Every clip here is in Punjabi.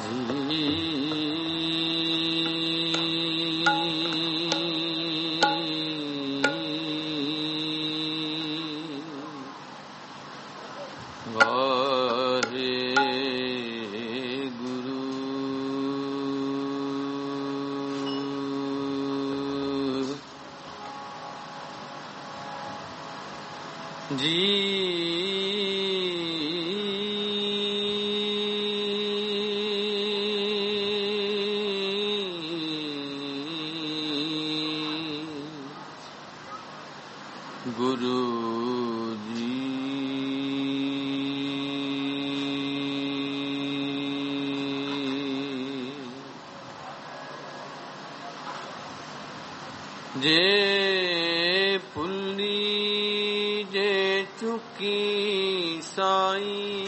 ਜੇ ਭੁੱਲੀ ਜੇ ਚੁੱਕੀ ਸਾਈਂ,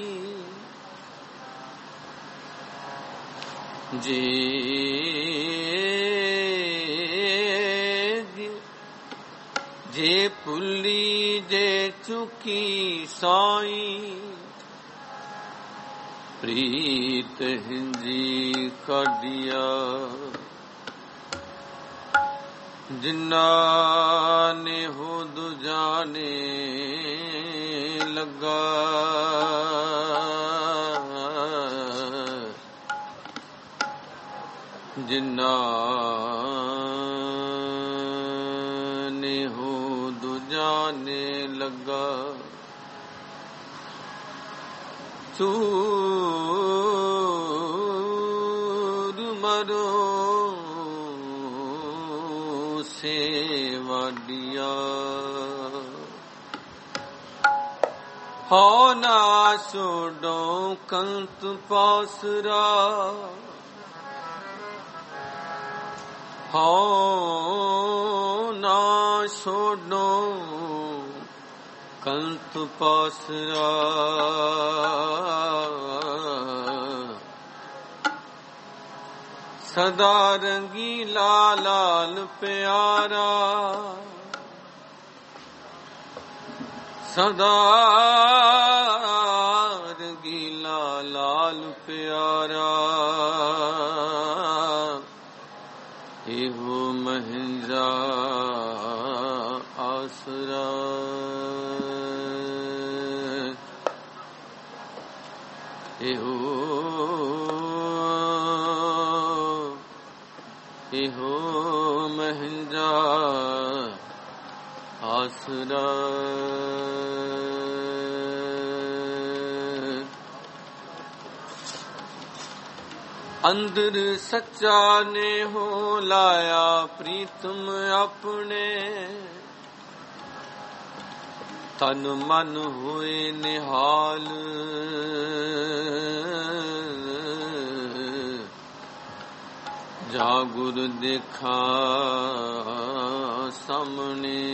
ਜੇ ਭੁੱਲੀ ਜੇ ਚੁੱਕੀ ਸਾਈਂ, ਪ੍ਰੀਤ ਹਿੰਜੀ ਕਾਢਿਆ ਜਿਨ੍ਹਾਂ ਨੇ ਹੋ ਦੂਜਾ ਨੇ ਲੱਗਾ, ਜਿਨ੍ਹਾਂ ਨੇ ਹੋ ਦੂਜਾ ਨੇ ਲੱਗਾ, ਚੂਰ ਮਰੋ ਵਾਡੀਆ, ਹੋ ਨਾ ਛੋੜੋ ਕੰਤ ਪਾਸਰਾ, ਹੋ ਨਾ ਛੋੜੋ ਕੰਤ ਪਾਸਰਾ, ਸਦਾ ਰੰਗੀਲਾ ਲਾਲ ਪਿਆਰਾ, ਸਦਾ ਰੰਗੀਲਾ ਲਾਲ ਪਿਆਰਾ, ਇਹੋ ਮਹਿੰਜਾ ਆਸਰਾ, ਇਹੋ ਮਹਿੰਜਾ ਆਸਰਾ। ਅੰਦਰ ਸੱਚਾ ਨੇ ਹੋ ਲਾਇਆ ਪ੍ਰੀਤਮ ਆਪਣੇ, ਤਨ ਮਨ ਹੋਏ ਨਿਹਾਲ, ਜਾ ਗੁਰ ਦੇਖਾ ਸਾਹਮਣੇ,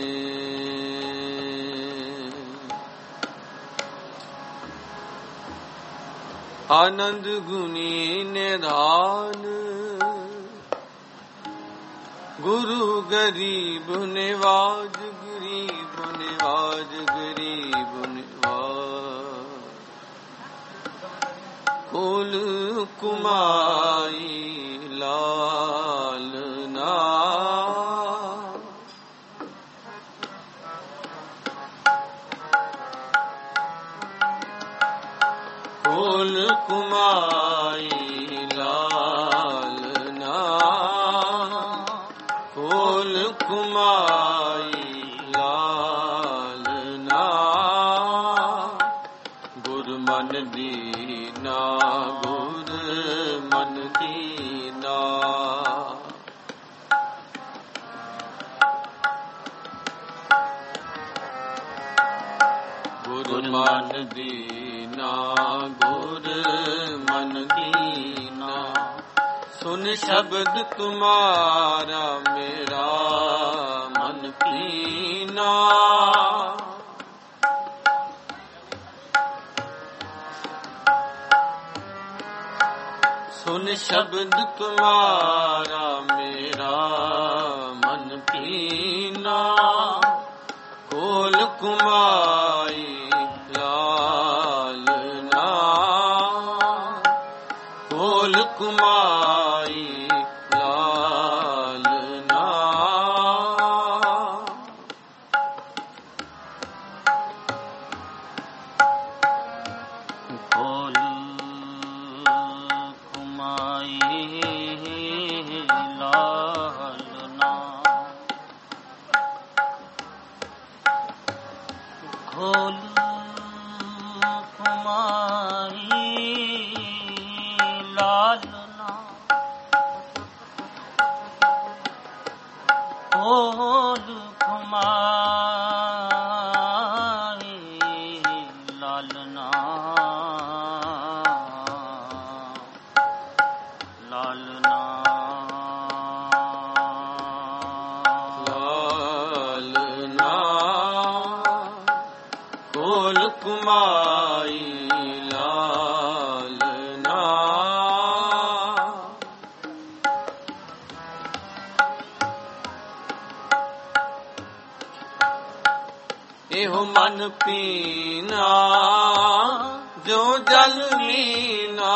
ਆਨੰਦ ਗੁਣੀ ਨਿਧਾਨ, ਗੁਰੂ ਗਰੀਬ ਨਿਵਾਜ, ਗਰੀਬ ਨਿਵਾਜ, ਗਰੀਬ ਨਿਵਾਜ, ਕੁਲ ਕੁਮਾਈ ਲਾਲ ਨਾ, ਕੁਲ ਕੁਮਾਈ ਲਾਲ ਨਾ, ਕੁਲ ਕੁਮਾਈ ਲਾਲ ਨਾ, ਗੁਰ ਮਨ ਦੀਨਾ, ਗੁਰ ਮਨ ਦੀਨਾ, ਗੁਰ ਮਨ ਦੀਨਾ, ਗੁਰ ਮਨ ਦੀਨਾ, ਸੁਨ ਸ਼ਬਦ ਤੁਮਾਰਾ ਮੇਰਾ ਮਨ ਕੀਨਾ, ਸੁਨ ਸ਼ਬਦ ਤੁਮਾਰਾ ਮੇਰਾ ਮਨ ਕੀਨਾ, ਕੋਲ ਕੁਮਾਈ ਲਾਲ ਨਾ, ਕੋਲ ਕੁਮਾਈ ਲਾਲਨਾ। ਖੋਲ ਕੁਮਾਈ ਲਾਲਨਾ। ਖੋਲ ਕੁਮਾਈ ਲਾਲਨਾ। ਖੋਲ ਕੁਮਾਈ ਲਾਲਨਾ। ਲਾਲਨਾ ਲਾਲਨਾ ਖੋਲ ਕੁਮਾਈ ਲਾਲਨਾ। ਇਹੋ ਮਨ ਪੀਨਾ ਜੋ ਜਲ ਮੀਨਾ।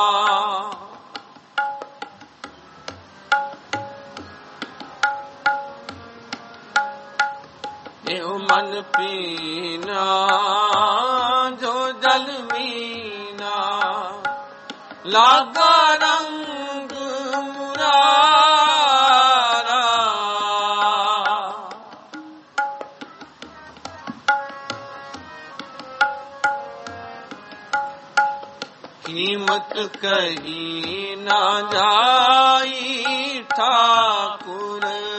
ਇਹੋ ਮਨ ਪੀਨਾ ਜੋ ਜਲ ਮੀਨਾ। ਲਾਗਾ ਰੰਗ ਮੁਰਾਰਾ। ਕੀਮਤ ਕਹੀ ਨਾ ਜਾਈ ਠਾਕੁਰ।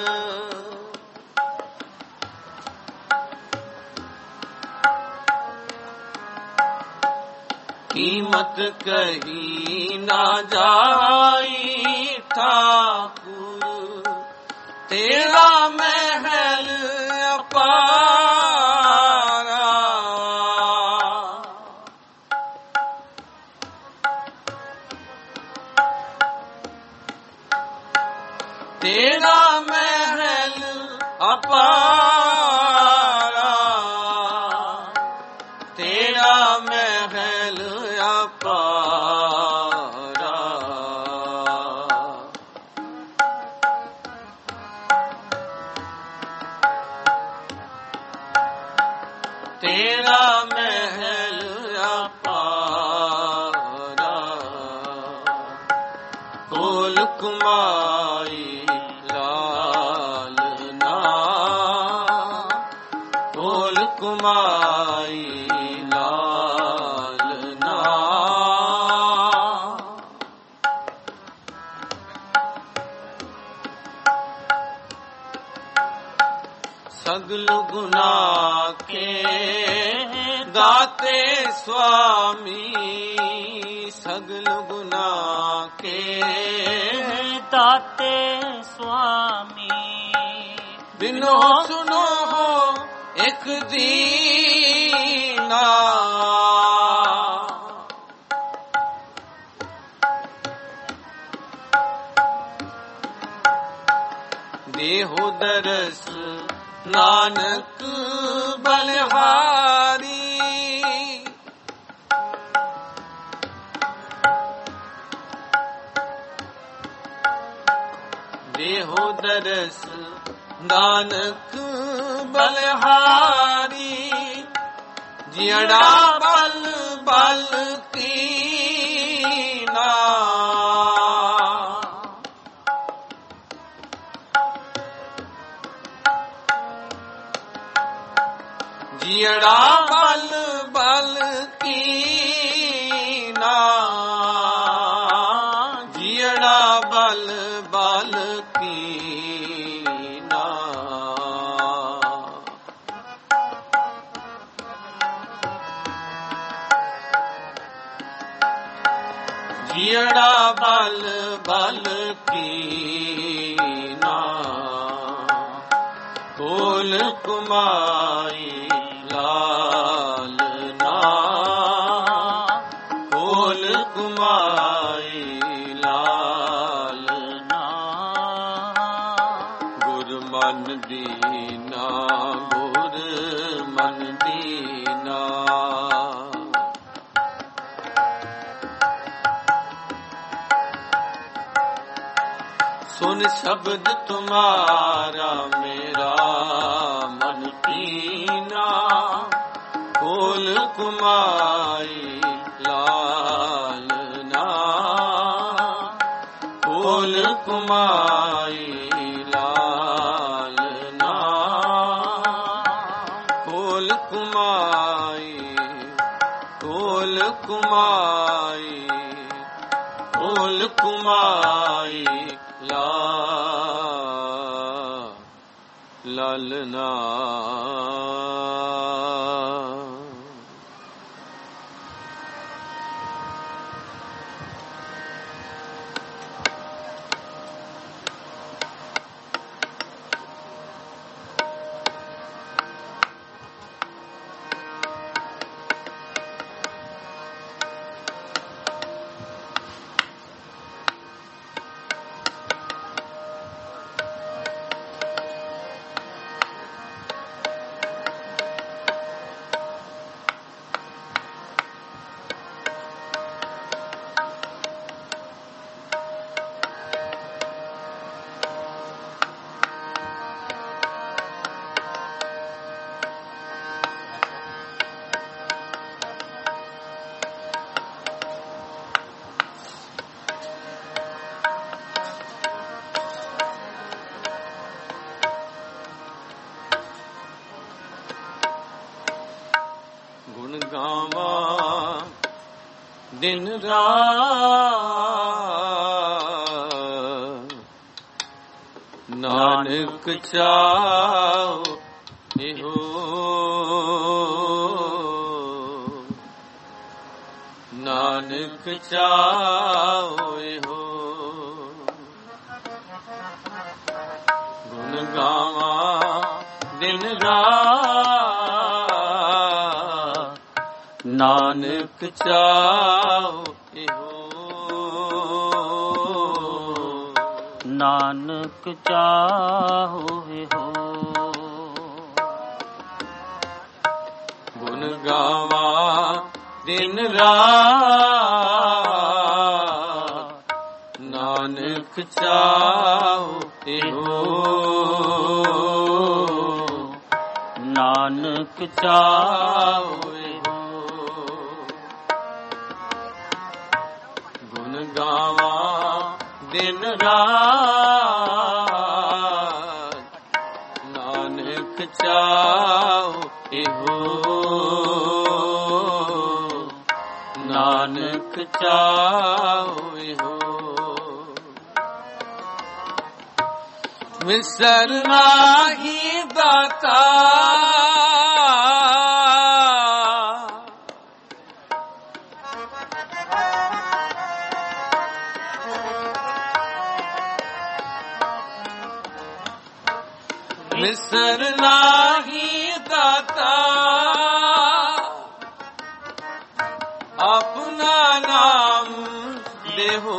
ਕੀਮਤ ਕਹੀ ਨਾ ਜਾਈ ਠਾਕੁਰ। ਤੇਰਾ ਮਹਿਲ ਅਪਾਰਾ। ਤੇਰਾ ਮਹਿਲ ਅਪਾਰਾ। ਤੇਰਾ ਮਹਿਲ ਅਪਾਰਾ। ਤੇਰਾ ਮਹਿਲ ਅਪਾਰਾ। ਖੋਲ ਕੁਮਾਈ ਲਾਲਨਾ। ਖੋਲ ਕੁਮਾਈ ਲਾਲਨਾ। ਸਗਲ ਗੁਨਾ ਕੇ ਦਾਤੇ ਸੁਆਮੀ। ਸਗਲ ਗੁਨਾ ਕੇ ਦਾਤੇ ਸੁਆਮੀ। ਬਿਨੋ ਸੁਨੋ ਇੱਕ ਦੀਨਾ। ਦੇਹੋ ਦਰਸ ਨਾਨਕ ਬਲਿਹਾਰੀ। ਦੇਹੋ ਦਰਸ ਨਾਨਕ ਬਲਿਹਾਰੀ। ਜਿਹੜਾ ਬਲ ਬਲ ਕੀਨਾ। ਜਿਹੜਾ ਬਲ ਬਲ ਕੀਨਾ। ਜਿਹੜਾ ਬਲ ਬਲ ਕੀਨਾ। ਜਿਹੜਾ ਬਲ ਬਲ ਕੀਨਾ। ਖੋਲ ਕੁਮਾਈ ਲਾਲਨਾ। ਖੋਲ ਕੁਮਾਈ ਲਾਲਨਾ। ਗੁਰ ਮਨ ਦੀਨਾ। ਗੁਰ ਮਨ ਦੀਨਾ। सुन शब्द तुम्हारा मेरा मन कीना, खोल कुमाई लालना, खोल कुमाई लालना, खोल कुमाई, खोल कुमाई, खोल कुमाई लालना। गावा दिन रात, नानक चाहो इहो, नानक चाहो इहो। गुण गावा दिन रात, नानक चाहो इहो, नानक चाहो इहो। गुण गावा दिन रात, नानक चाहो इहो, नानक चाहो इहो। गुण गावा दिन रात, नानक चाहो इहो, नानक चाहो इहो। विसरना ही दाता, विसरना ही दाता, अपना नाम देहो,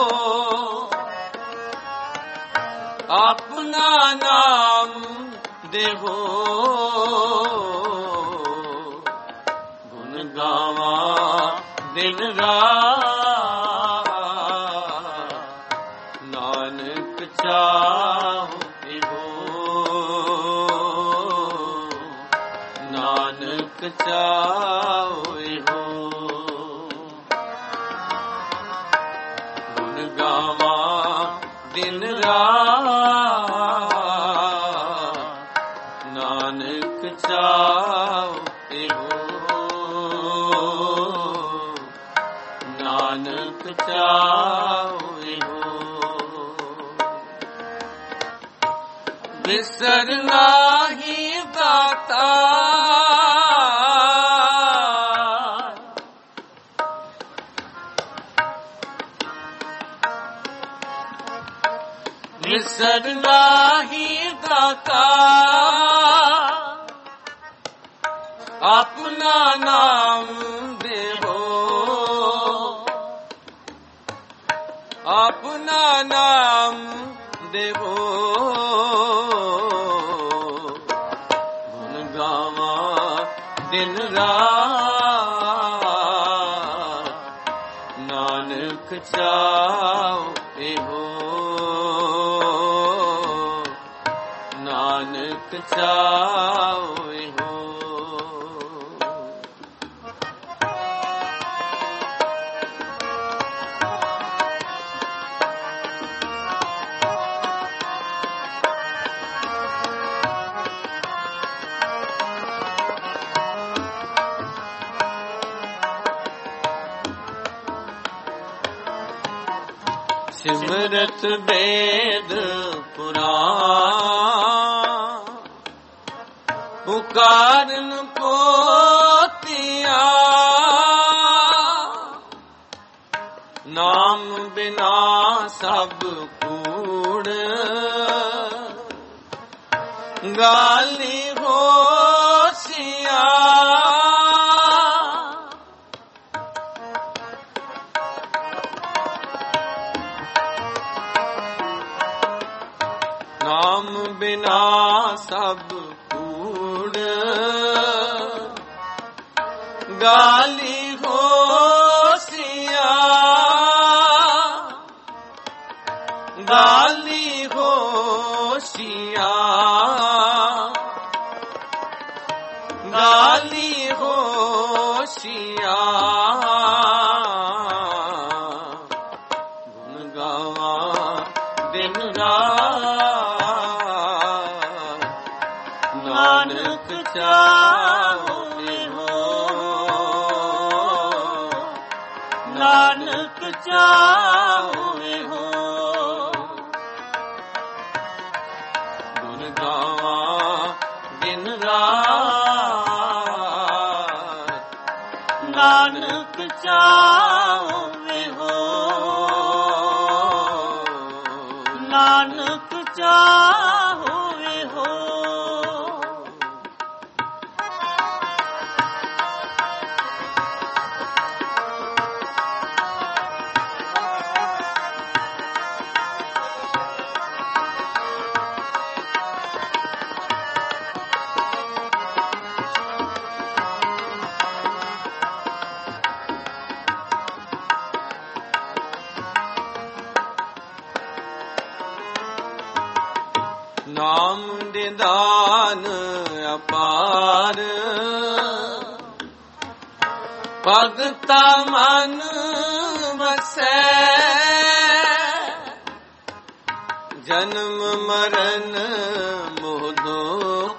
अपना नाम देहो। गुण गावा दिन रात, नानक चाहो इहो, नानक चाहो इहो। गुण गावा दिन रात, नानक चाहो इहो, नानक चाहो इहो। विसरना ही दाता, विसरना ही दाता, अपना नाम देहो, अपना नाम देहो। गुण गावा दिन रात, नानक चाहो इहो, ਨਾਨਕ ਚਾਹੋਏ ਹੋ। ਸਿਮਰਤ ਵੇਦ ਪੁਰਾਨ ਪੁਕਾਰਨ ਪੋਤਿਆ ਨਾਮ ਬਿਨਾ ਸਭ ਕੂੜ ਗਾਲੀ ਹੋਸ਼ਿਆ ਨਾਮ ਬਿਨਾ ਸਭ ਕੂੜ ਗਾਲੀ ਹੋਸ਼ਿਆ ਗਾਲੀ ਹੋਸ਼ਿਆ ਗਾਲੀ ਹੋਸ਼ਿਆ ਗੁਣ ਗਾਵਾਂ ਦਿਨ ਰਾਤ ਨਾਨਕ ਚਾਹੋਏ ਹੋ। ਨਾਨਕ ਚਾਹੋਏ ਹੋ। ਗੁਣ ਗਾਵਾਂ ਦਿਨ ਰਾਤ ਨਾਨਕ ਚਾਹੋਏ ਹੋ। ਨਾਨਕ ਚਾਹੋਏ ਹੋ। ਨਾਮ ਦੇ ਦਾਨ ਅਪਾਰ ਭਗਤਾ ਮਨ ਵਸੈ ਜਨਮ ਮਰਨ ਮੋਹ ਦੁਖ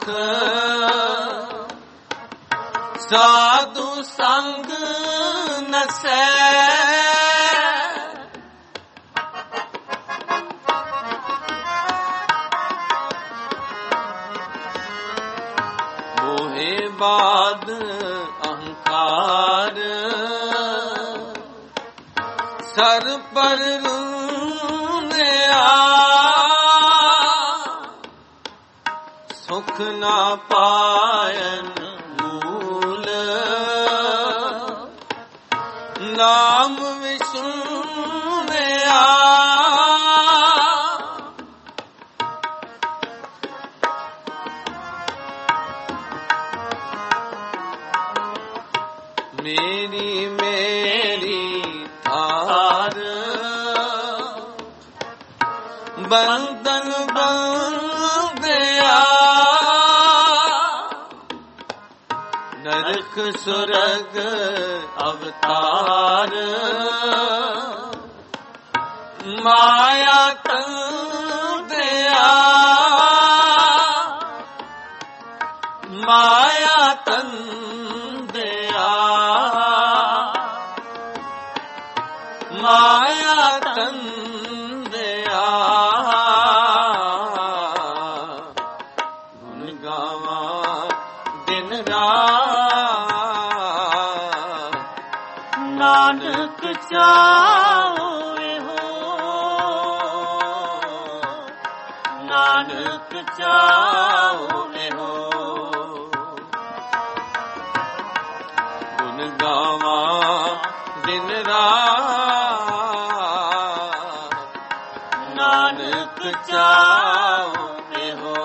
ਸਾਧੂ ਸੰਗ ਨਸੈ ਬਾਦ ਅਹੰਕਾਰ ਸਰ ਪਰ ਰੁਨਿਆ ਸੁਖ ਨਾ ਪਾਇਨ ਮੂਲ ਨਾਮ ਵਿਸੁਨਿਆ ਮੇਰੀ ਮੇਰੀ ਥਾਰ ਬੰਧਨ ਬੰਧਿਆ ਨਰਕ ਸੁਰਗ ਅਵਤਾਰ ਮਾਇਆ ਤੰਦਿਆ ਮਾਇਆ ਤੰਦਿਆ ਮਾਇਆ ਤੰਦਿਆ ਗੁਣ ਗਾਵਾਂ ਦਿਨ ਰਾਤ ਨਾਨਕ ਚਾਹੋਏ ਹੋ। ਨਾਨਕ ਚਾਹੋਏ ਹੋ। ਗੁਣ ਗਾਵਾਂ ਦਿਨ ਰਾਤ ਨਾਨਕ ਚਾਹੋਏ ਹੋ।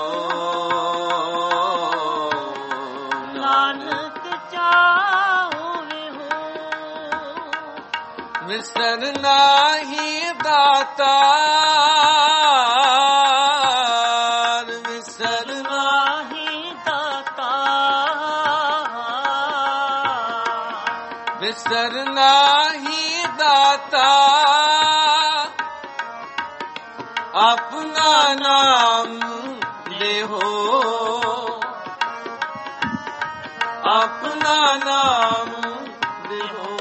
ਨਾਨਕ ਚਾਹੋਏ ਹੋ। ਵਿਸਰ ਨਾਹੀ ਦਾਤਾਰ ਵਿਸਰ ਨਾਹੀ बिसर नाही दाता अपना नाम देहो अपना नाम देहो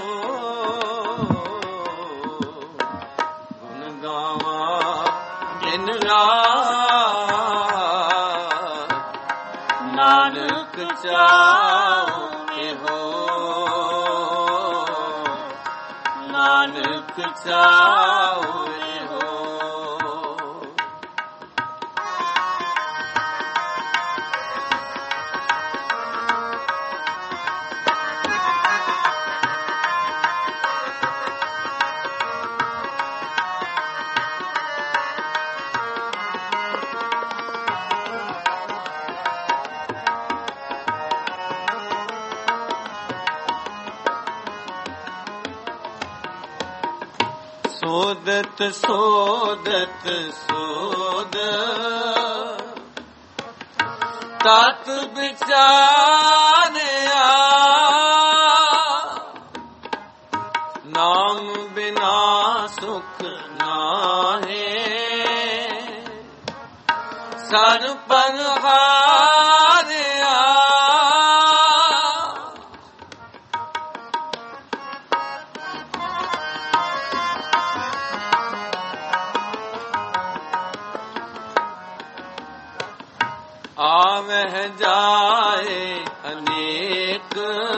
गुण गावा दिन रात नानक चाहे हो नानक चाहे हो। सोदत सोदत सोद तत विचारया नाम बिना सुख नाहे सर पर हारया आवह जाए अनेक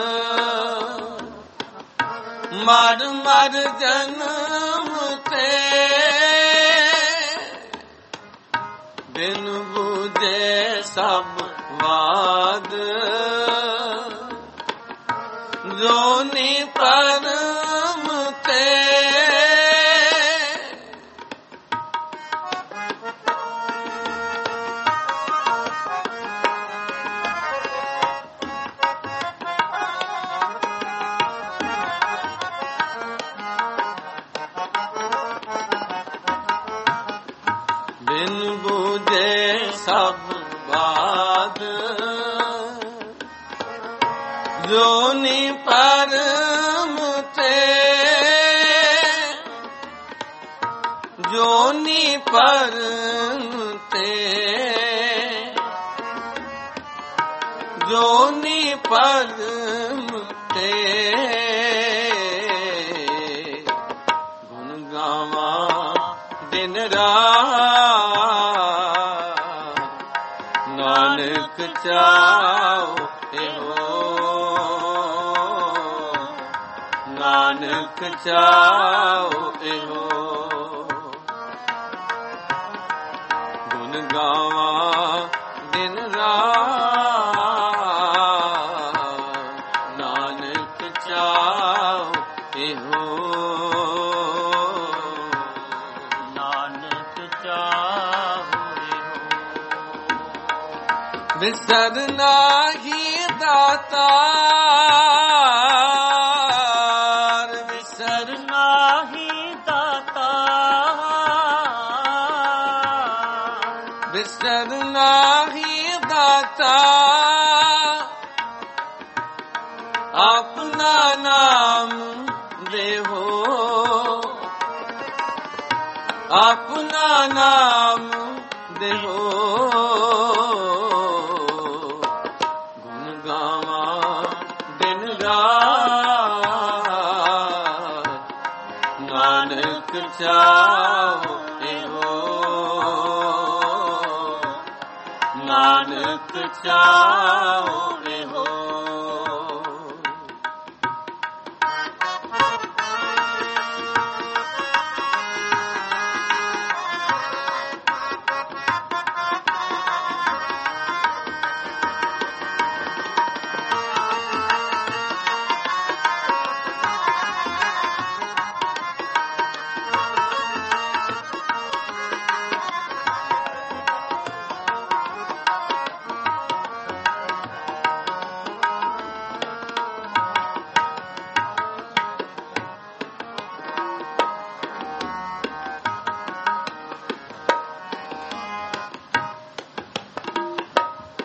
मर मर जन्म ते बिन बूझे सब वाद जोनी परम ते बिन बूझे सब बात जोनी परम ते जोनी परम ते जोनी परम ते गुण गावा दिन रात नानक चाहे हो नानक चाहे हो। गुण गावा दिन रात नानक चाहे हो नानक चाहे हो। बिसर नाही दाता बिसर नाही दाता बिसर नाही दाता अपना नाम देहो अपना नाम देहो गुण गावा दिन रात नानक चाहे हो नानक चाहे हो।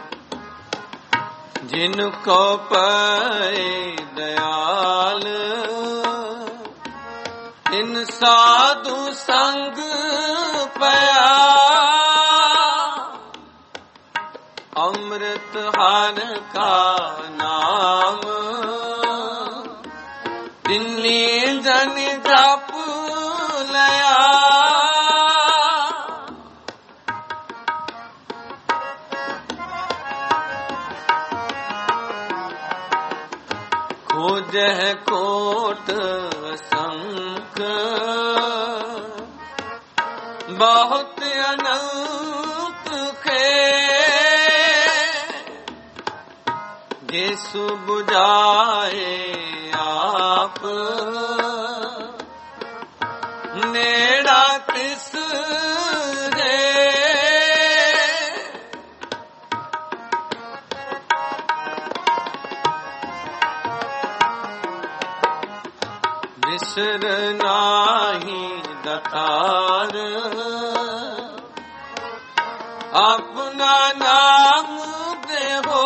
जिनको पाए दयाल ਬਿਨ ਸਾਧੂ ਸੰਗ ਪਿਆ ਅੰਮ੍ਰਿਤ ਹਰ ਕਾ ਨਾਮ ਤਿੰਨੀ ਜਨ ਜਪ ਲਿਆ ਖੋਜਹਿ ਕੋਟ ਸੰਖ ਬਹੁਤ ਅਨੰਤ ਖੇ ਜਿਸੁ 부ਝਾਏ ਆਪ ਨੇੜਾ ਤਿਸ ਰੇ ਵਿਸਰ ਨਾਹੀ ਦਤਾਰ ਆਪਣਾ ਨਾਮ ਦੇਹੋ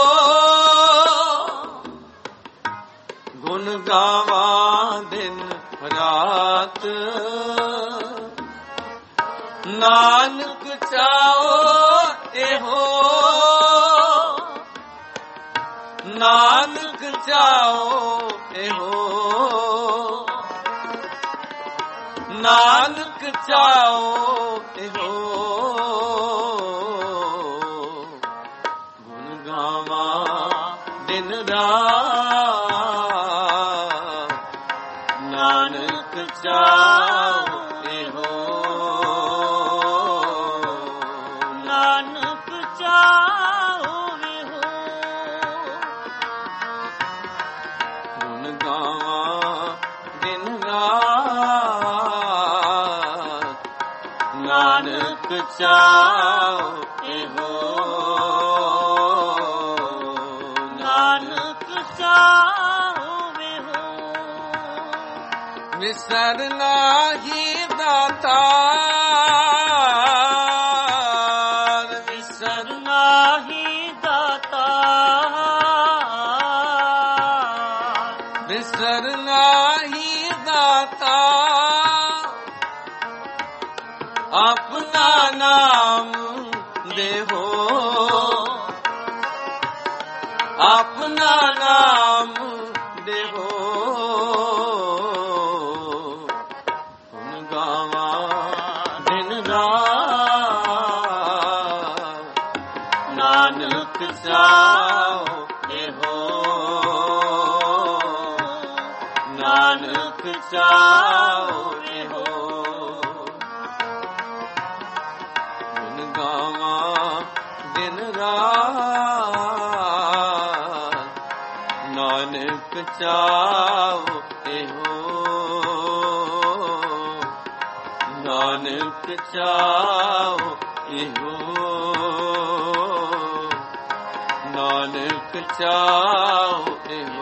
ਗੁਣ ਗਾਵਾਂ ਦਿਨ ਰਾਤ ਨਾਨਕ ਚਾਓ ਇਹੋ ਨਾਨਕ ਚਾਓ ਇਹੋ ਨਾਨਕ ਚਾਓ ਇਹੋ ਗੁਣ ਗਾਵਾਂ ਦਿਨ ਰਾਤ ਨਾਨਕ ਚਾਓ ਇਹੋ ਨਾਨਕ ਚਾਓ ਇਹੋ ਗੁਣ ਗਾਵਾਂ ਦਿਨ ਰਾਤ ਨਾਨਕ ਚਾਓ ਇਹੋ ਨਾਨਕ ਚਾਓ ਇਹੋ ਵਿਸਰ ਨਾਹੀ ਦਾਤਾਰ ਵਿਸਰ ਨਾਹੀ ਦਾਤਾ ਵਿਸਰ ਨਾਹੀ ਦਾਤਾ ਆਪਣਾ ਨਾਮ ਦੇਹੋ ਆਪਣਾ ਨਾਮ ਦੇਹੋ ਗੁਣ ਗਾਵਾਂ ਦਿਨ ਰਾਤ ਨਾਨਕ ਚਾਓ ਇਹੋ ਨਾਨਕ ਚਾਓ ਇਹੋ ਗੁਣ ਗਾਵਾਂ ਦਿਨ ਰਾਤ ਨਾਨਕ ਚਾਓ ਇਹੋ ਨਾਨਕ ਚਾਓ ਇਹੋ ਨਾਨਕ ਚਾਓ ਇਹੋ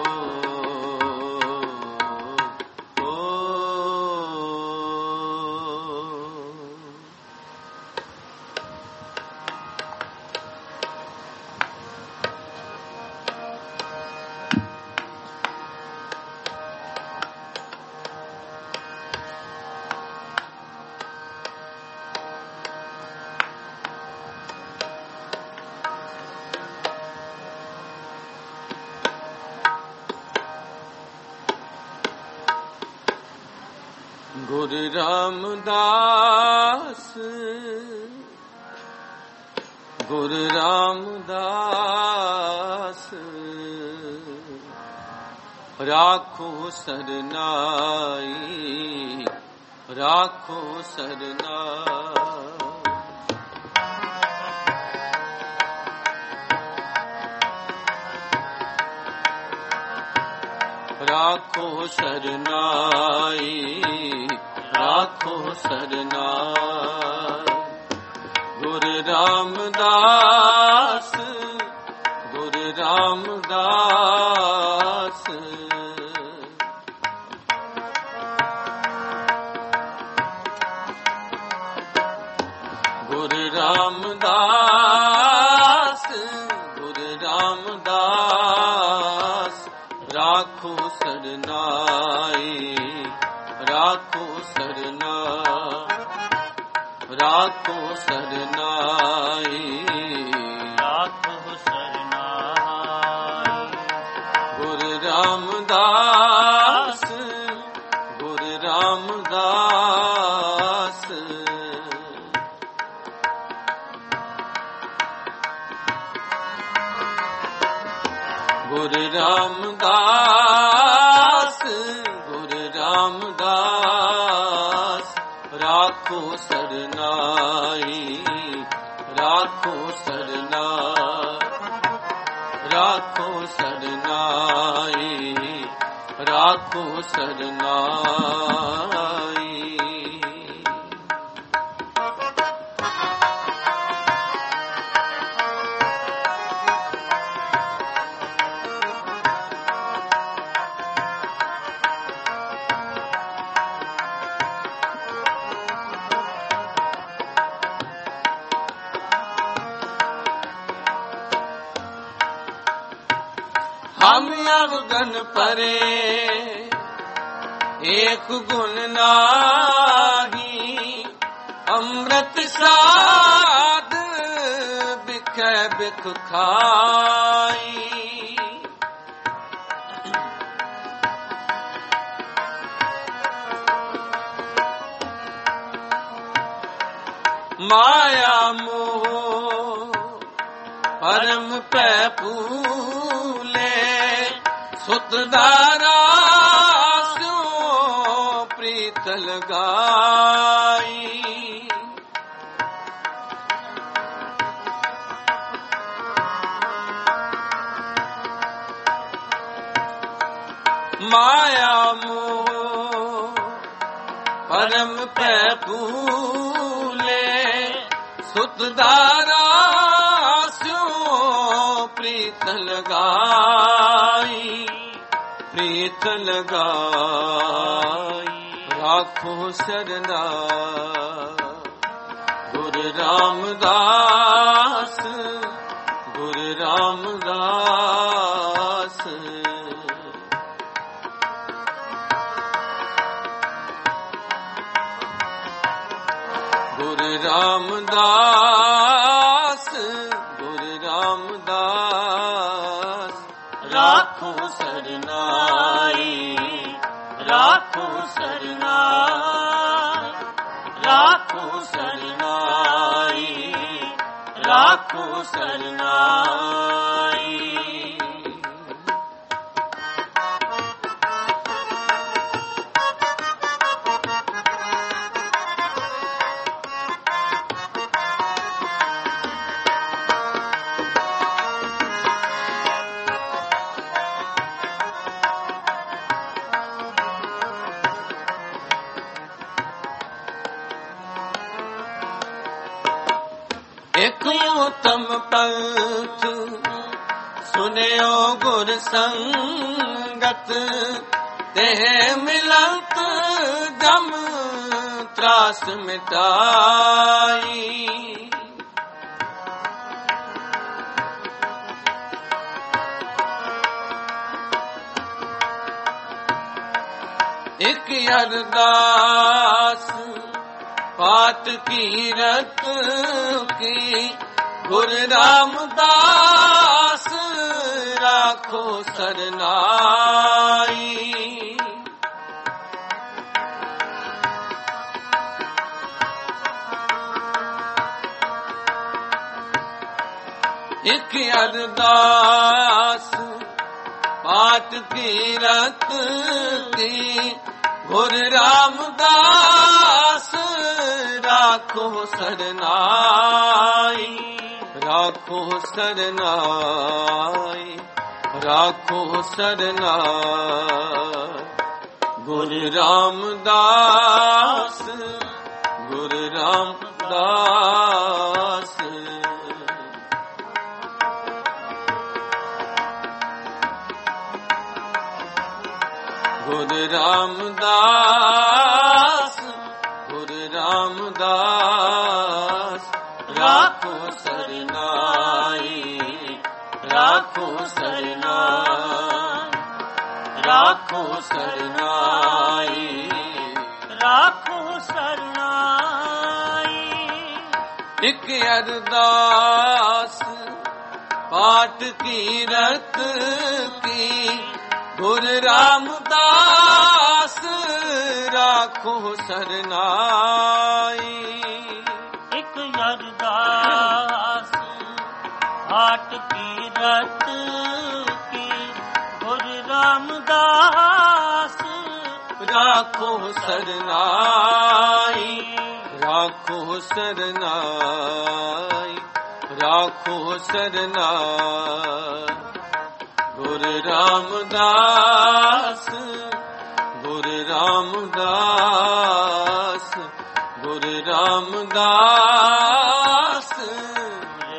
ਗੁਰੂ ਰਾਮਦਾਸ ਗੁਰੂ ਰਾਮਦਾਸ ਰਾਖੋ ਸਰਨਾਈ ਰਾਖੋ ਸਰਨਾਈ ਰਾਖੋ ਸਰਨਾਈ ਰਾਖੋ ਸਰਨਾਈ ਗੁਰੂ ਰਾਮਦਾਸ ਗੁਰੂ ਰਾਮਦਾਸ ਗੁਰੂ ਰਾਮਦਾਸ ਗੁਰੂ ਰਾਮਦਾਸ ਰਾਖੋ ਸਰਨਾਈ ਰਾਖੋ राखो सरनाई, राखो सरनाई। गुरु रामदास, गुरु रामदास, गुरु रामदास, गुरु रामदास, राखो सरनाई, राखो सरनाई, राखो सरनाई, राखो सरनाई। हम अवगन परे एक गुण नाही, अमृत साध बिख बिख खाई। माया मोह परम पै पूले, सुतदारा स्यो प्रीत लगाई। माया मोह परम पै पूले, सुतदारा स्यो प्रीत लगाई, प्रीत लगाई। राखो सरना गुरु रामदास, गुरु रामदास, गुरु रामदास, गुरु रामदास, राखो सरनाई, राखो सरनाई, राखो सरनाई, राखो सरनाई। एक उत्तम पंथ सुनियो गुर संगत, तेह मिलत गम त्रास मिटाई। एक अरदास पाठ कीरत की, गुरु रामदास राखो सरनाई। एक अरदास पाठ कीरत की, गुरु रामदास राखो सरनाई, राखो सरनाई, राखो सरनाई। गुरु रामदास, गुरु रामदास, गुरु रामदास, गुरु रामदास, राखो सरनाई, राखो सरनाई, राखो सरनाई, राखो सरनाई। ਇੱਕ ਅਰਦਾਸ ਪਾਠ ਕੀਰਤ ਕੀ ਗੁਰ ਰਾਮਦਾਸ ਰਾਖੋ ਸਰਨਾਈ। ਇੱਕ ਅਰਦਾਸ ਪਾਠ ਕੀਰਤ ਕੀ ਗੁਰ ਰਾਮਦਾਸ ਰਾਖੋ ਸਰਨਾਈ। ਰਾਖੋ ਸਰਨਾਈ, ਰਾਖੋ ਸਰਨਾਈ। ਗੁਰ ਰਾਮਦਾਸ, ਗੁਰ ਰਾਮਦਾਸ, ਗੁਰ ਰਾਮਦਾਸ, ਗੁਰ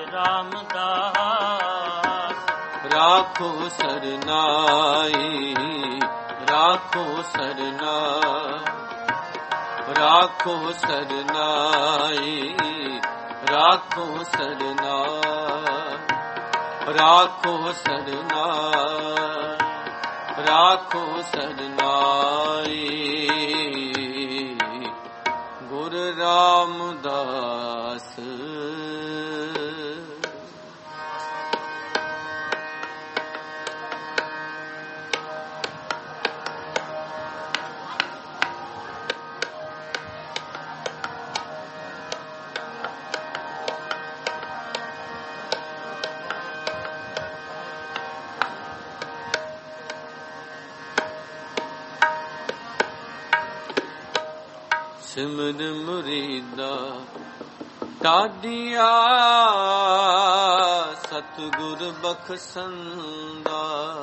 ਰਾਮਦਾਸ ਰਾਖੋ ਸਰਨਾਈ। ਰਾਖੋ ਸਰਨਾਈ, ਰਾਖੋ ਸਰਨਾਈ, ਰਾਖੋ ਸਰਨਾਈ, ਰਾਖੋ ਸਰਨਾਈ, ਰਾਖੋ ਸਰਨਾਈ। ਗੁਰ ਰਾਮਦਾਸ। ਸਿਮਰ ਮੁਰੀਦਾ ਟਾਡੀਆ ਸਤਿਗੁਰ ਬਖਸ਼ੰਦਾ।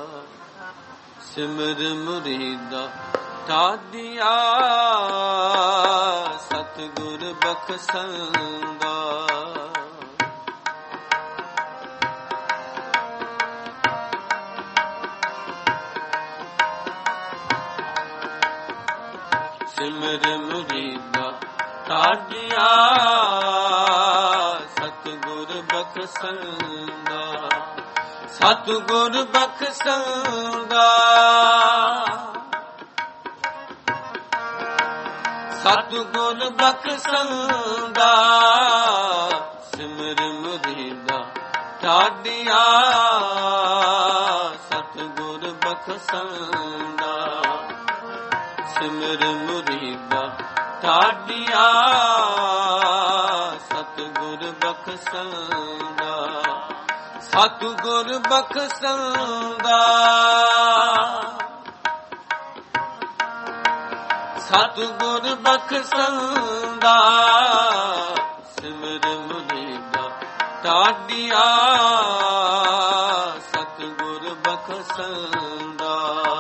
ਸਿਮਰ ਮੁਰੀਦਾ ਟਾਡੀਆ ਸਤਿਗੁਰ ਬਖਸ਼ੰਦਾ। ਸਿਮਰ ਮੁਰੀਦਾ ਟਾਡੀਆ ਸਤਿਗੁਰ ਬਖਸ਼ੰਦਾ। ਸਤਿਗੁਰ ਬਖਸ਼ੰਦਾ। ਸਤਿਗੁਰ ਬਖਸ਼ੰਦਾ। ਸਿਮਰ ਮੁਰੀਦਾ ਟਾਡੀਆ ਸਤਿਗੁਰ ਬਖਸ਼ੰਦਾ। ਸਿਮਰ ਮੁਰੀਦਾ ਟਾਡੀਆ ਸਤਿਗੁਰ ਬਖਸ਼ੰਦਾ। ਸਤਿਗੁਰ ਬਖਸ਼ੰਦਾ। ਸਤਿਗੁਰ ਬਖਸ਼ੰਦਾ। ਸਿਮਰ ਮੁਰੀਦਾ ਟਾਡੀਆ ਸਤਿਗੁਰ ਬਖਸ਼ੰਦਾ।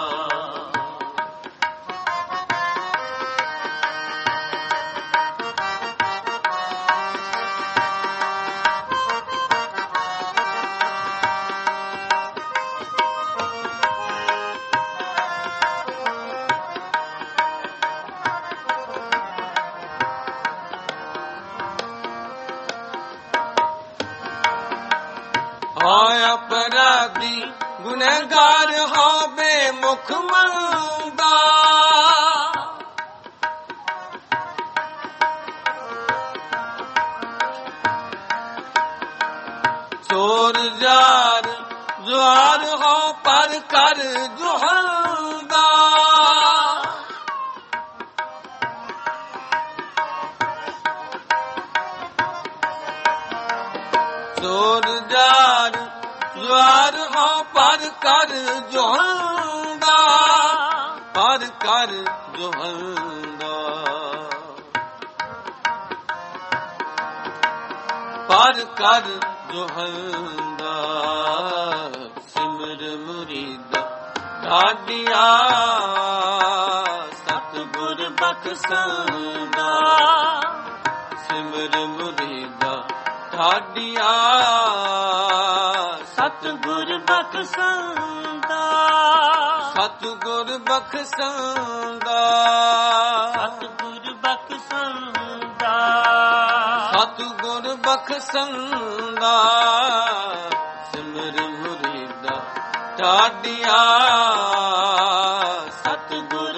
ਅਪਰਾਧੀ ਗੁਨਹਗਾਰ ਹੋਵੇ ਮੁਖ ਮੰਦਾ। ਚੋਰ ਜਾਰ ਜੁਆਰ ਹੋ ਪਰ ਕਰ ਜੁਹਲਦਾ। ਚੋਰ ਜਾਰ ਜੁਆਰ ਹੋ ਪਰ ਕਰ ਜੁਹਲਦਾ। ਪਰ ਕਰ ਜੁਹਲਦਾ। ਪਰ ਕਰ ਜੁਹਲਦਾ। ਸਿਮਰ ਮੁਰੀਦਾ ਟਾਡੀਆ ਸਤਿਗੁਰ ਬਖਸ਼ੰਦਾ। ਸਿਮਰ ਮੁਰੀਦਾ ਟਾਡੀਆ ਸਤਿਗੁਰ ਬਖਸ਼ੰਦਾ। ਸਤਿਗੁਰ ਬਖਸ਼ੰਦਾ। ਸਤਿਗੁਰ ਬਖਸ਼ੰਦਾ। ਸਤਿਗੁਰ ਬਖਸ਼ੰਦਾ। ਸਿਮਰ ਮੁਰੀਦਾ ਟਾਡੀਆ ਸਤਿਗੁਰ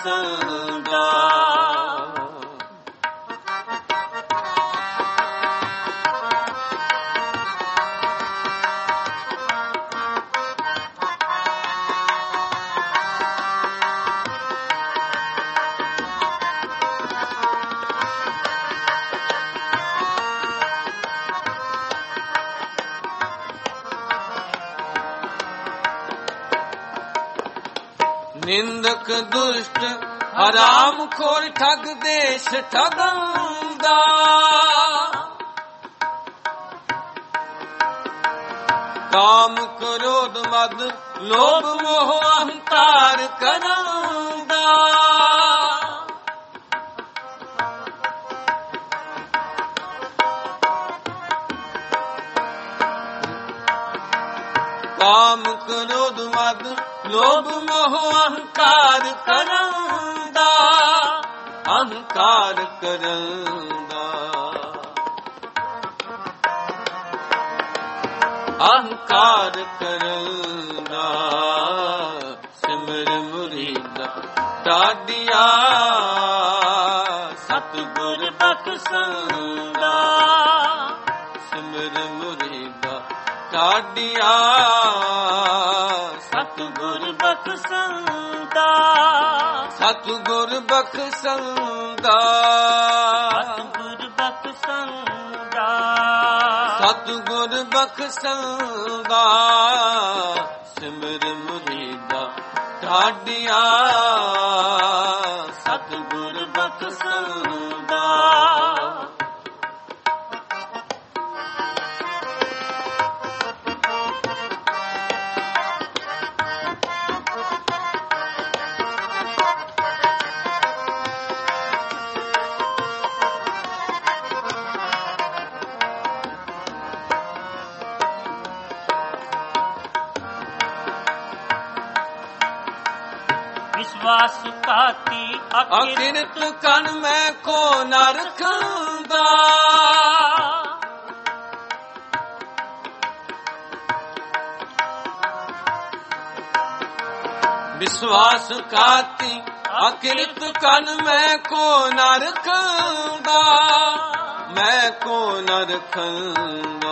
ਬਖਸ਼ੰਦਾ। ਨਿੰਦਕ ਦੁਸ਼ਟ ਹਰਾਮ ਖੋਰ ਠੱਗ ਦੇਸ਼ ਠਗਾਉਂਦਾ। ਕਾਮ ਕ੍ਰੋਧ ਮਦ ਲੋਭ ਮੋਹ ਅਹੰਕਾਰ ਕਰਾਉਂਦਾ। ਕਾਮ ਕ੍ਰੋਧ ਮਦ ਲੋਭ ਮੋਹ ਅਹੰਕਾਰ ਕਰਾਉਂਦਾ। ਅਹੰਕਾਰ ਕਰਾਉਂਦਾ। ਅਹੰਕਾਰ ਕਰਾਉਂਦਾ। ਸਿਮਰ ਮੁਰੀਦਾ ਢਾਡੀਆ ਸਤਿਗੁਰ ਬਖਸ਼ਾਉਂਦਾ। ਸਿਮਰ ਮੁਰੀਦਾ ਢਾਡੀਆ ਸਤਿਗੁਰ ਬਖਸ਼ਾਉਂਦਾ। ਸਤਿਗੁਰ ਬਖਸ਼ਾਉਂਦਾ। ਸਤਿਗੁਰ ਬਖਸ਼ਾਉਂਦਾ। ਸਤਿਗੁਰ ਬਖਸ਼ਾਉਂਦਾ। ਸਿਮਰ ਮੁਰੀਦਾ ਢਾਡੀਆ ਸਤਿਗੁਰ ਬਖਸ਼ਾਉਂਦਾ। ਵਿਸ਼ਵਾਸ ਘਾਤੀ ਅਕਿਰਤ ਕਨ ਮੈਂ ਕੋ ਨ ਰਖਾਂਦਾ। ਵਿਸ਼ਵਾਸ ਘਾਤੀ ਅਕਿਰਤ ਕਨ ਮੈਂ ਕੋ ਨ ਰਖਾਂਦਾ। ਮੈਂ ਕੋ ਨ ਰਖਾਂਦਾ।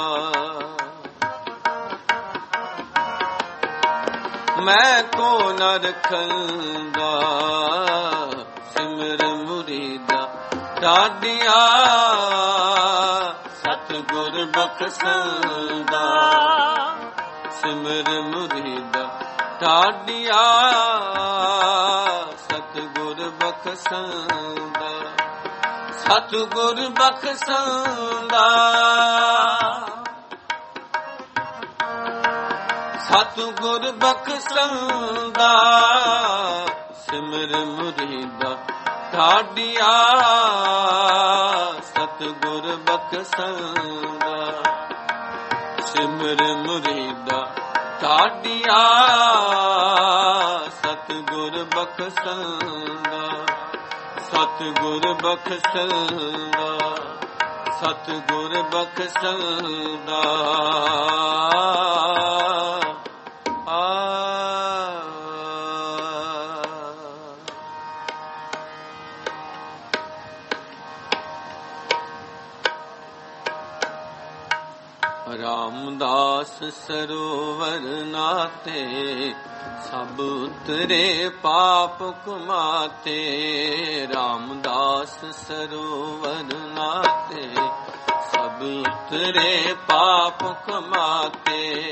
ਮੈਂ ਕੋ ਨ ਰਖਾਂਦਾ। ਸਿਮਰ ਮੁਰੀਦਾ ਢਾਡੀਆ ਸਤਿਗੁਰ ਬਖਸ਼ਾਉਂਦਾ। ਸਿਮਰ ਮੁਰੀਦਾ ਢਾਡੀਆ ਸਤਿਗੁਰ ਬਖਸ਼ਾਉਂਦਾ। ਸਤਿਗੁਰ ਬਖਸ਼ਾਉਂਦਾ। ਸਤਿਗੁਰ ਬਖਸ਼ਾਉਂਦਾ। ਸਿਮਰ ਮੁਰੀਦਾ ਢਾਡੀਆ ਸਤਿਗੁਰ ਬਖਸ਼ਾਉਂਦਾ। ਸਿਮਰ ਮੁਰੀਦਾ ਢਾਡੀਆ ਸਤਿਗੁਰ ਬਖਸ਼ਾਉਂਦਾ। ਸਤਿਗੁਰ ਬਖਸ਼ਾਉਂਦਾ। ਸਤਿਗੁਰ ਬਖਸ਼ਾਉਂਦਾ। ਰਾਮਦਾਸ ਸਰੋਵਰ ਨਾਤੇ ਸਭ ਉਤਰੇ ਪਾਪ ਕਮਾਤੇ। ਰਾਮਦਾਸ ਸਰੋਵਰ ਨਾਤੇ ਸਭ ਉਤਰੇ ਪਾਪ ਕਮਾਤੇ।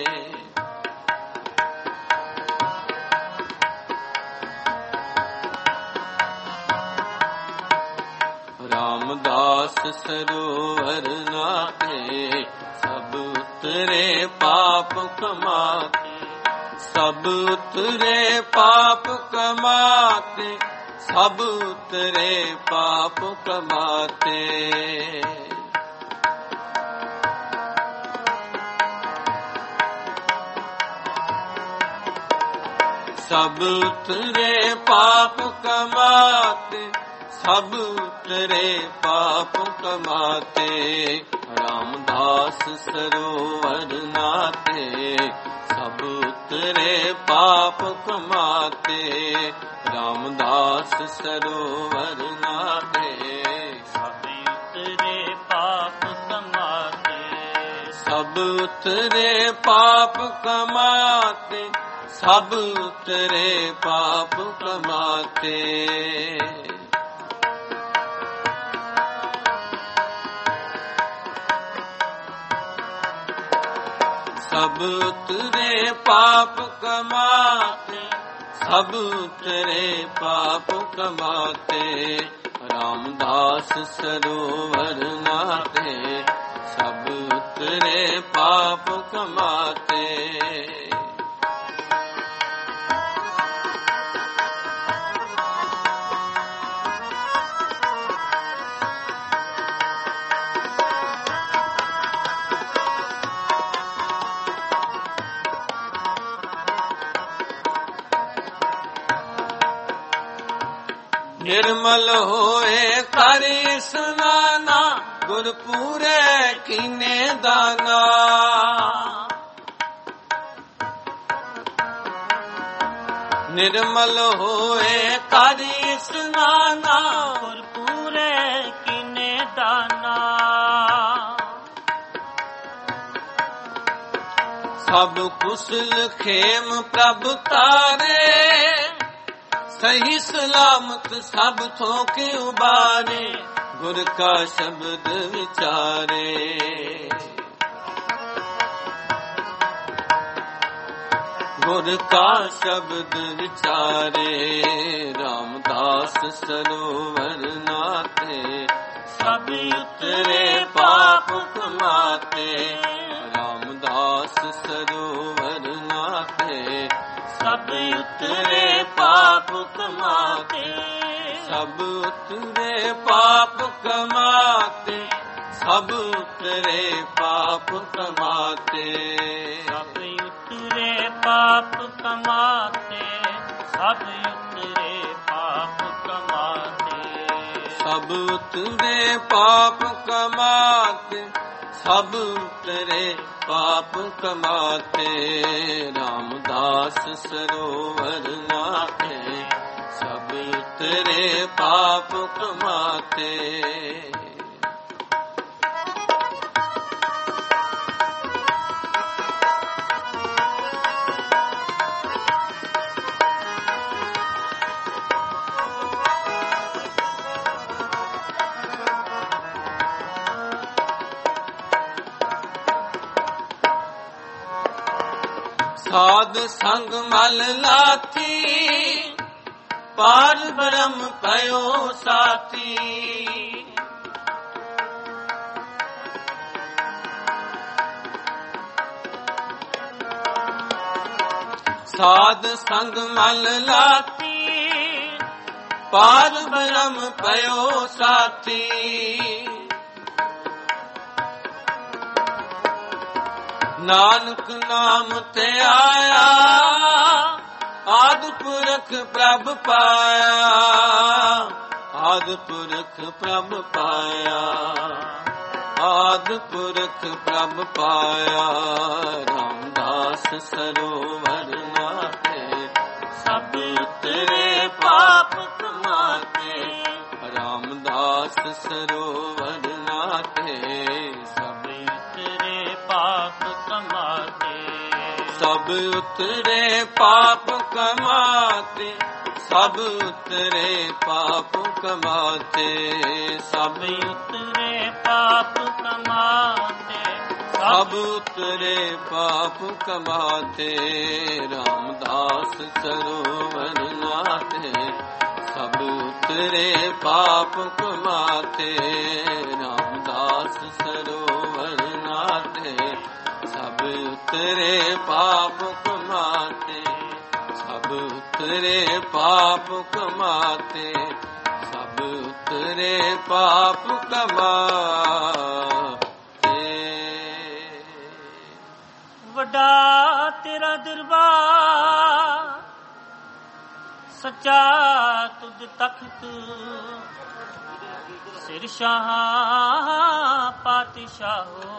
ਰਾਮਦਾਸ ਸਰੋਵਰ ਨਾਤੇ ਸਭ ਉਤਰੇ ਪਾਪ ਕਮਾਤੇ। ਸਭ ਉਤਰੇ ਪਾਪ ਕਮਾਤੇ। ਸਭ ਉਤਰੇ ਪਾਪ ਕਮਾਤੇ। ਸਭ ਉਤਰੇ ਪਾਪ ਕਮਾਤੇ। ਸਭ ਉਤਰੇ ਪਾਪ ਕਮਾਤੇ। ਰਾਮਦਾਸ ਸਰੋਵਰ ਨਾਤੇ ਸਭ ਉਤਰੇ ਪਾਪ ਕਮਾਤੇ। ਰਾਮਦਾਸ ਸਰੋਵਰ ਨਾਤੇ ਸਭ ਉਤਰੇ ਪਾਪ ਕਮਾਤੇ। ਸਭ ਉਤਰੇ ਪਾਪ ਕਮਾਤੇ। ਸਭ ਉਤਰੇ ਪਾਪ ਕਮਾਤੇ। ਸਭ ਉਤਰੇ ਪਾਪ ਕਮਾਤੇ। ਸਭ ਉਤਰੇ ਪਾਪ ਕਮਾਤੇ। ਰਾਮਦਾਸ ਸਰੋਵਰ ਨਾਤੇ, ਸਭ ਉਤਰੇ ਪਾਪ ਕਮਾਤੇ। ਨਿਰਮਲ ਹੋਏ ਕਰ ਇਸਨਾਨਾ, ਗੁਰਪੂਰੇ ਕੀਨੇ ਦਾਨਾ। ਨਿਰਮਲ ਹੋਏ ਕਰ ਇਸਨਾਨਾ, ਗੁਰਪੂਰੇ ਕੀਨੇ ਦਾਨਾ। ਸਭ ਕੁਸਲ ਖੇਮ ਪ੍ਰਭ ਤਾਰੇ, ਸਹੀ ਸਲਾਮਤ ਸਭ ਥੋਕ ਉਬਾਰੇ। ਗੁਰ ਕਾ ਸ਼ਬਦ ਵਿਚਾਰੇ, ਗੁਰ ਕਾ ਸ਼ਬਦ ਵਿਚਾਰੇ। ਰਾਮਦਾਸ ਸਰੋਵਰ ਨਾਤੇ, ਸਭ ਉਤਰੇ ਪਾਪ ਕਮਾਤੇ। ਰਾਮਦਾਸ ਸਰੋਵਰ ਨਾਤੇ, ਸਭ ਉਤਰੇ ਪਾਪ ਕਮਾਤੇ। ਸਭ ਉਤਰੇ ਪਾਪ ਕਮਾਤੇ, ਸਭ ਉਤਰੇ ਪਾਪ ਕਮਾਤੇ। ਸਭ ਉਤਰੇ ਪਾਪ ਕਮਾਤੇ, ਸਭ ਉਤਰੇ ਪਾਪ ਕਮਾਤੇ। ਸਭ ਉਤਰੇ ਪਾਪ ਕਮਾਤੇ, ਸਭ ਉਤਰੇ ਪਾਪ ਕਮਾਤੇ। ਰਾਮਦਾਸ ਸਰੋਵਰ ਨਾਤੇ, ਸਭ ਉਤਰੇ ਪਾਪ ਕਮਾਤੇ। ਸਾਧ ਸੰਗ ਮਲ ਲਾਥੀ, ਪਾਰ ਬ੍ਰਹਮ ਪਇਓ ਸਾਥੀ। ਸਾਧ ਸੰਗ ਮਲ ਲਾਥੀ, ਪਾਰ ਬ੍ਰਹਮ ਪਇਓ ਸਾਥੀ। ਨਾਨਕ ਨਾਮ ਤੇ ਆਇਆ, ਆਦਿ ਪੁਰਖ ਪ੍ਰਭ ਪਾਇਆ। ਆਦਿ ਪੁਰਖ ਪ੍ਰਭ ਪਾਇਆ, ਆਦਿ ਪੁਰਖ ਪ੍ਰਭ ਪਾਇਆ। ਰਾਮਦਾਸ ਸਰੋਵਰ ਨਾਤੇ, ਸਭ ਉਤਰੇ ਪਾਪ ਕਮਾਤੇ। ਰਾਮਦਾਸ ਸਰੋਵਰ ਨਾਤੇ, ਸਭ ਉਤਰੇ ਪਾਪ ਕਮਾਤੇ। ਸਭ ਉਤਰੇ ਪਾਪ ਕਮਾਤੇ। ਸਭ ਉਤਰੇ ਪਾਪ ਕਮਾਤੇ। ਸਭ ਉਤਰੇ ਪਾਪ ਕਮਾਤੇ। ਸਭ ਉਤਰੇ ਪਾਪ ਕਮਾਤੇ। ਰਾਮਦਾਸ ਸਰੋਵਰ ਨਾਤੇ, ਸਭ ਉਤਰੇ ਪਾਪ ਕਮਾਤੇ। ਰਾਮਦਾਸ ਸਰੋਵਰ ਨਾਤੇ, ਸਭ ਉਤਰੇ ਪਾਪ ਕਮਾਤੇ। ਸਭ ਉਤਰੇ ਪਾਪ ਕਮਾਤੇ। ਸਭ ਉਤਰੇ ਪਾਪ ਕਮਾਤੇ। ਵੱਡਾ ਤੇਰਾ ਦਰਬਾਰ, ਸੱਚਾ ਤੁਧ ਤਖਤ, ਸਿਰ ਸ਼ਾਹ ਪਾਤਸ਼ਾਹੋ।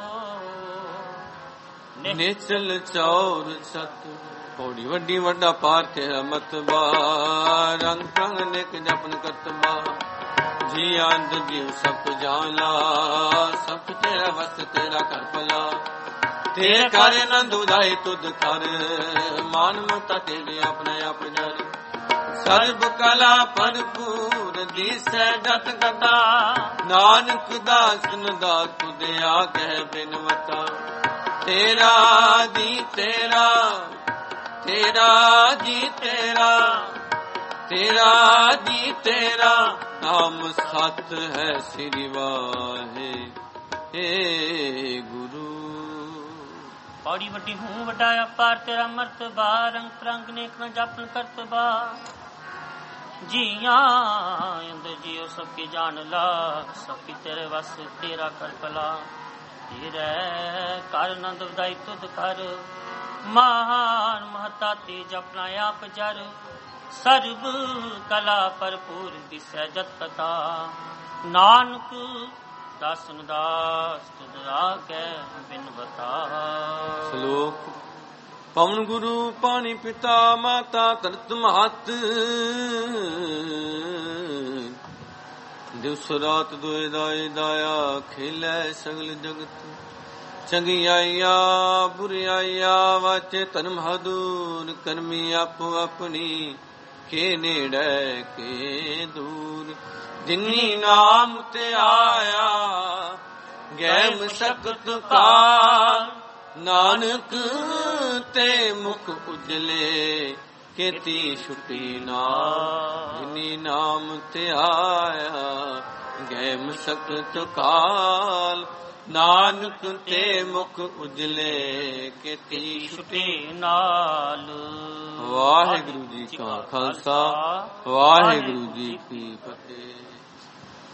ਨਿਚਲ ਚੌਰ ਸਤ ਪੌੜੀ ਵੱਡੀ ਵੱਡਾ ਪਾਰਥ ਮਤਬਾ। ਰੰਗ ਰੰਗ ਨਿਕ ਜਪਨ ਕਰਤਬਾ। ਜੀ ਆਨੰਦ ਜੀਵ ਸਭ ਜਾਲਾ। ਸਭ ਤੇਰਾ ਵਸ ਤੇਰਾ ਕਰ ਭਲਾ। ਤੇਰੇ ਕਰ ਆਨੰਦ ਉਦਾਈ ਤੁਧ ਕਰ। ਮਾਨ ਮਮਤਾ ਤੇਰੇ ਆਪਣੇ ਆਪ ਜਰ। ਸਰਬ ਕਲਾ ਭਰਪੂਰ ਦੀਸੈ ਜਤ ਗਤਾ। ਨਾਨਕ ਦਾਸਨ ਦਾ ਤੁਧ ਆਗਹਿ ਬਿਨਵਤਾ। ਤੇਰਾ ਦੀ ਤੇਰਾ ਤੇਰਾ ਜੀ ਤੇਰਾ, ਤੇਰਾ ਜੀ ਤੇਰਾ, ਨਾਮ ਸਤ ਹੈ ਸ੍ਰੀ ਵਾਹੇ ਏ ਗੁਰੂ। ਪੌੜੀ ਵੱਡੀ ਹੂੰ ਵੱਡਾ ਅਪਾਰ ਤੇਰਾ ਮਰਤਬਾ, ਰੰਗ ਤਰੰਗ ਨੇਕ ਨ ਜਾਪਨ ਕਰਤਬਾ। ਜੀਆਂ ਅੰਦਰ ਜਿਉ ਸਭ ਕੀ ਜਾਣ ਲਾ, ਸਭ ਕੀ ਤੇਰੇ ਵਸ ਤੇਰਾ ਕਰ ਭਲਾ। ਤੇਰੇ ਕਰ ਆਨੰਦ ਵਧਾਈ ਤੁਧ ਕਰ, ਮਹਾਨ ਮਹਤਾ ਤੇ ਜਪਨਾ ਆਪ ਜਰ। ਸਰਬ ਕਲਾ ਭਰਪੂਰ ਦਿਸੈ ਜਤ ਕਥਾ, ਨਾਨਕ ਦਾਸਨ ਦਾਸ ਤੁਧ ਆਗੈ ਬਿਨ ਬਤਾ। ਸ਼ਲੋਕ। ਪਵਨ ਗੁਰੂ ਪਾਣੀ ਪਿਤਾ ਮਾਤਾ ਧਰਤ ਮਹਤ, ਦਿਵਸ ਰਾਤ ਦੋਇ ਦਾਇ ਦਾਇਆ, ਖੇਲੇ ਸਗਲ ਜਗਤ। ਚੰਗਿਆਈਆ ਬੁਰਿਆਈਆ ਵਾਚੇ ਧਰਮ ਹਦੂਰ, ਕਰਮੀ ਆਪੋ ਆਪਣੀ ਕੇ ਨੇੜੇ ਕੇ ਦੂਰ। ਜਿਨੀ ਨਾਮ ਤੇ ਆਇਆ ਗੈ ਮਸਕਤ ਕਾਲ, ਨਾਨਕ ਤੇ ਮੁਖ ਉਜਲੇ ਕੀਤੀ ਛੁਟੀ ਨਾਲ। ਜਿਨੀ ਨਾਮ ਤੇ ਆਇਆ ਗੈ ਮਸਕਤ ਕਾਲ, ਨਾਨਕ ਤੇ ਮੁਖ ਉਜਲੇ ਕੀਤੀ ਛੁਟੀ ਨਾਲ। ਵਾਹਿਗੁਰੂ ਜੀ ਕਾ ਖਾਲਸਾ, ਵਾਹਿਗੁਰੂ ਜੀ ਕੀ ਫਤਿਹ।